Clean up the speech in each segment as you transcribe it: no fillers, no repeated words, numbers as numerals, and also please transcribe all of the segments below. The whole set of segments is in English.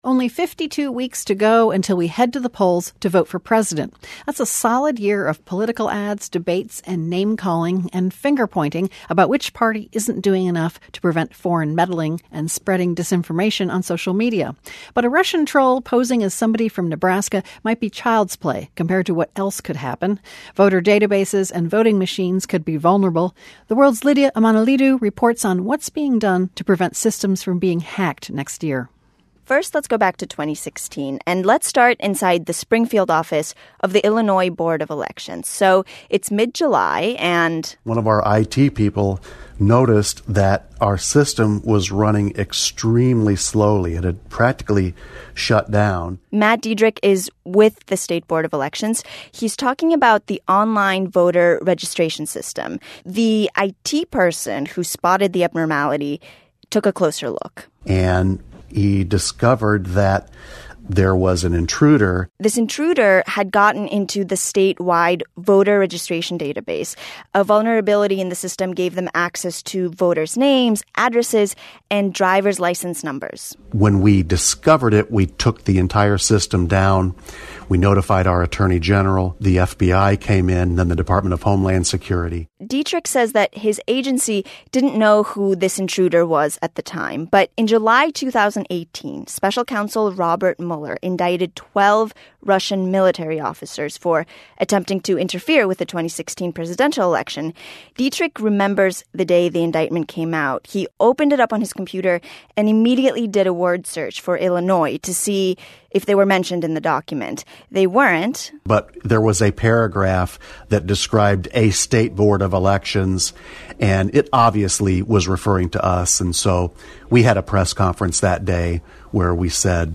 Only 52 weeks to go until we head to the polls to vote for president. That's a solid year of political ads, debates, and name-calling and finger-pointing about which party isn't doing enough to prevent foreign meddling and spreading disinformation on social media. But a Russian troll posing as somebody from Nebraska might be child's play compared to what else could happen. Voter databases and voting machines could be vulnerable. The World's Lydia Amanalidou reports on what's being done to prevent systems from being hacked next year. First, let's go back to 2016, and let's start inside the Springfield office of the Illinois Board of Elections. So it's mid-July, and one of our IT people noticed that our system was running extremely slowly. It had practically shut down. Matt Diedrich is with the State Board of Elections. He's talking about the online voter registration system. The IT person who spotted the abnormality took a closer look. And he discovered that there was an intruder. This intruder had gotten into the statewide voter registration database. A vulnerability in the system gave them access to voters' names, addresses, and driver's license numbers. When we discovered it, we took the entire system down. We notified our Attorney General. The FBI came in, then the Department of Homeland Security. Diedrich says that his agency didn't know who this intruder was at the time. But in July 2018, Special Counsel Robert Mueller indicted 12 Russian military officers for attempting to interfere with the 2016 presidential election. Diedrich remembers the day the indictment came out. He opened it up on his computer and immediately did a word search for Illinois to see if they were mentioned in the document. They weren't. But there was a paragraph that described a state board of elections, and it obviously was referring to us. And so we had a press conference that day where we said,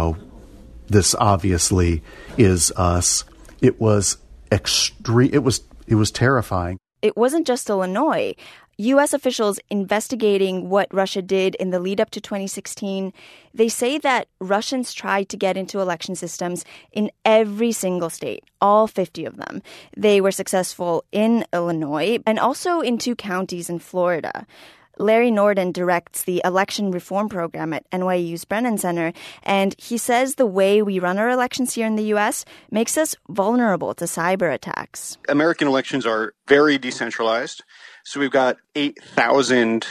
this obviously is us. It was extreme. It was terrifying. It wasn't just Illinois. U.S. officials investigating what Russia did in the lead up to 2016, they say that Russians tried to get into election systems in every single state, all 50 of them. They were successful in Illinois and also in 2 counties in Florida. Larry Norden directs the election reform program at NYU's Brennan Center, and he says the way we run our elections here in the U.S. makes us vulnerable to cyber attacks. American elections are very decentralized. So we've got 8,000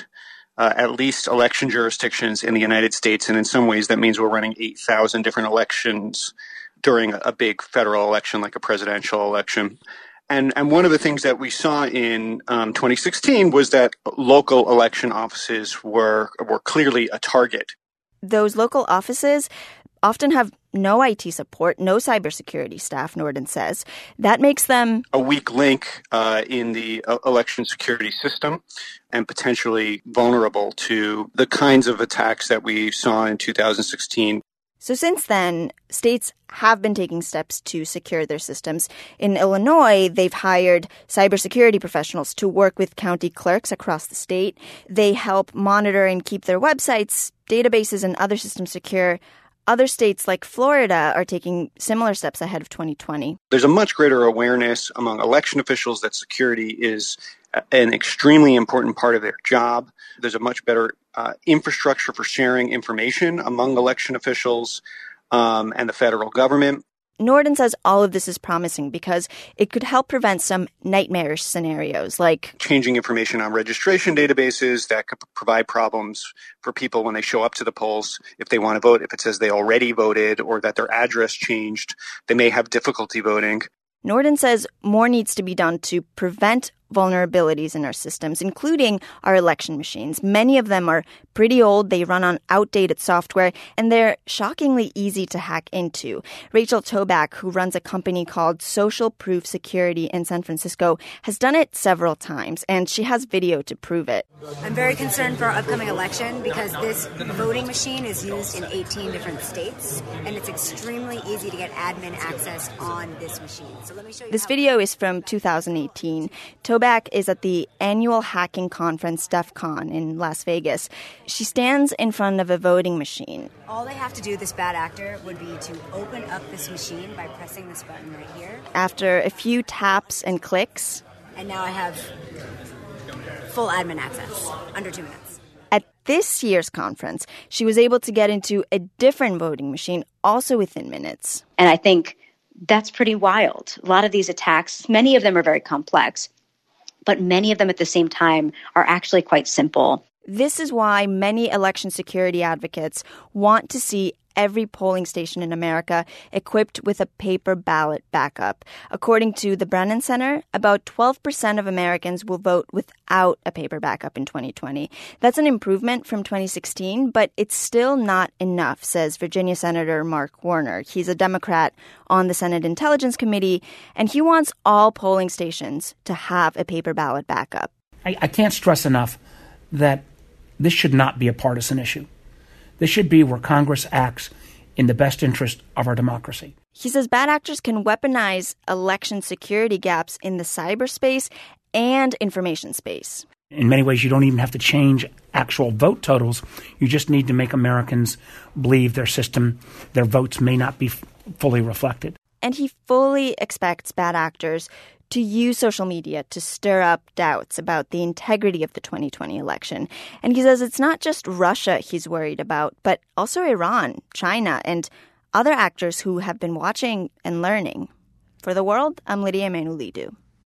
at least election jurisdictions in the United States, and in some ways that means we're running 8,000 different elections during a big federal election like a presidential election. And one of the things that we saw in 2016 was that local election offices were clearly a target. Those local offices often have no IT support, no cybersecurity staff, Norden says. That makes them a weak link in the election security system and potentially vulnerable to the kinds of attacks that we saw in 2016. So since then, states have been taking steps to secure their systems. In Illinois, they've hired cybersecurity professionals to work with county clerks across the state. They help monitor and keep their websites, databases, and other systems secure. Other states like Florida are taking similar steps ahead of 2020. There's a much greater awareness among election officials that security is an extremely important part of their job. There's a much better infrastructure for sharing information among election officials and the federal government. Norden says all of this is promising because it could help prevent some nightmarish scenarios like changing information on registration databases that could provide problems for people when they show up to the polls. If they want to vote, if it says they already voted or that their address changed, they may have difficulty voting. Norden says more needs to be done to prevent vulnerabilities in our systems, including our election machines. Many of them are pretty old, they run on outdated software, and they're shockingly easy to hack into. Rachel Toback, who runs a company called Social Proof Security in San Francisco, has done it several times, and she has video to prove it. I'm very concerned for our upcoming election because this voting machine is used in 18 different states, and it's extremely easy to get admin access on this machine. So let me show you. This video is from 2018. Toback is at the annual hacking conference DEF CON in Las Vegas. She stands in front of a voting machine. All they have to do, this bad actor, would be to open up this machine by pressing this button right here. After a few taps and clicks, and now I have full admin access, under 2 minutes. At this year's conference, she was able to get into a different voting machine also within minutes. And I think that's pretty wild. A lot of these attacks, many of them are very complex, but many of them at the same time are actually quite simple. This is why many election security advocates want to see every polling station in America equipped with a paper ballot backup. According to the Brennan Center, about 12% of Americans will vote without a paper backup in 2020. That's an improvement from 2016, but it's still not enough, says Virginia Senator Mark Warner. He's a Democrat on the Senate Intelligence Committee, and he wants all polling stations to have a paper ballot backup. I can't stress enough that this should not be a partisan issue. This should be where Congress acts in the best interest of our democracy. He says bad actors can weaponize election security gaps in the cyberspace and information space. In many ways, you don't even have to change actual vote totals. You just need to make Americans believe their system, their votes may not be fully reflected. And he fully expects bad actors to use social media to stir up doubts about the integrity of the 2020 election. And he says it's not just Russia he's worried about, but also Iran, China, and other actors who have been watching and learning. For The World, I'm Lydia Emanuelidou.